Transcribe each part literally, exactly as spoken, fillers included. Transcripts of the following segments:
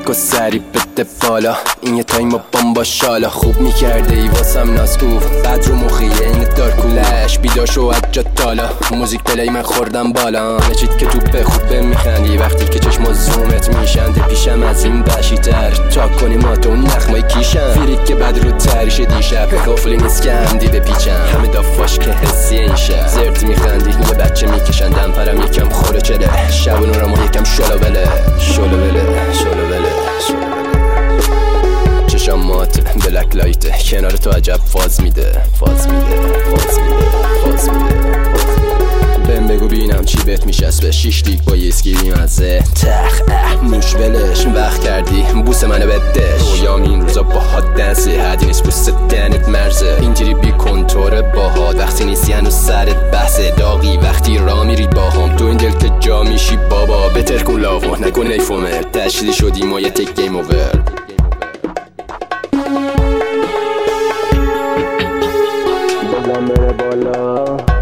موزیکو سری بده بالا، این یه تایم با بامبا شالا. خوب میکرده ای واسم ناز اوف، بعد رو مخیه این دارکولش بیداشو اجا تالا. موزیک پلی من خوردم بالا، نچید که تو به خوب میخندی وقتی که چشم زومت میشن. ده پیشم از این بشی تر تا کنی ما تو نخمای کیشم. فیریک که بعد رو تریش دیشب کافلی نیست که هم دیده پیچم. همه دافاش که حسی این شب زرد میخندی یه بچه میکشن دمپرم یکم خوره چله. شب و نورمو یکم شلوله شلوله شلوله شلوله. چشم مات بلک لایته کنار تو عجب فاز میده فاز میده فاز میده فاز میده. بهم بگو بینم چی بهت میشسبه، شیش لیگ با یسکی بیمزه. تخ اه موش ولش وقت کردی بوس منو بدش. رویام این روزا با هات دنسه، حدی نیست بوست دنت مرزه. اینجوری بی کنتور باها وقتی نیستی هنوز سرت بحثه. داغی وقتی را میری باهام تو این دل که جا میشی بابا. بتر کن لاغو نکن ایفومر، تشکیلی شدی ما یه تک گیم اوور. بزن بره بالا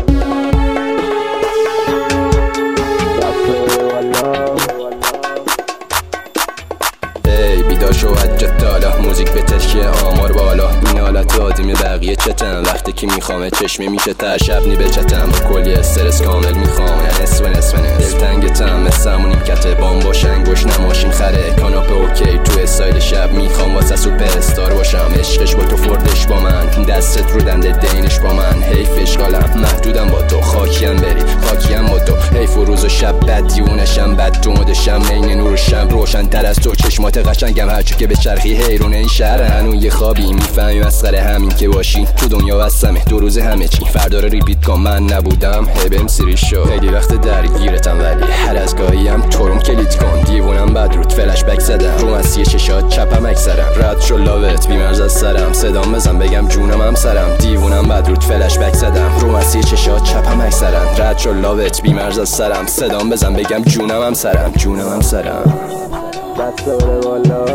بیداشو اجا تالا. موزیک به تشکیه آمار بالا، این حالت آدمی بقیه چتم. وقتی که میخوامه چشمی میشه تا شب نی بچتم. با کلی استرس کامل میخوام یعنی نصف نصف نصف. دلتنگتم مثل همون نیمکته بام باش انگوش نماشین خره. کاناپه اوکی تو استایل شب میخوام واسه سوپر استار باشم. عشقش با تو فردش با من، دستت رو دنده دینش با من. حیف اشغالم محدودم با تو، خاکیم بری خاکیم با تو. حیف و روز و شب بد دیونشم بد تو مدشم. عین نور شب روشن تر از تو، چشمات قشنگم هرچی که به چرخی حیرون این شهر. هنوز یه خوابی میفهمی مسخره همین که باشی تو دنیا وسمه دو روز همه چی. فردا رو ریپیت کن من نبودم هبم سری شو. خیلی وقت درگیرتم ولی هر از گاهی هم تورم کلید کن. دیوونم بعد روت فلش بک زدم، رو مسیح چشات چپم اکسرم. رد شو لاوت بیمرز از سرم، صدام بزن بگم جونم هم سرم. دیوونم بعد روت فلش بک زدم، رو مسیح چشات چپم اکسرم. رد شو لاوت بیمرز از سرم، صدام بزن بگم جونم هم سرم جونم هم سرم. دست بره بالا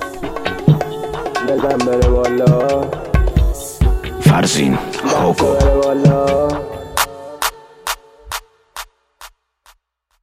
بزن بره بالا فرزین هوگو.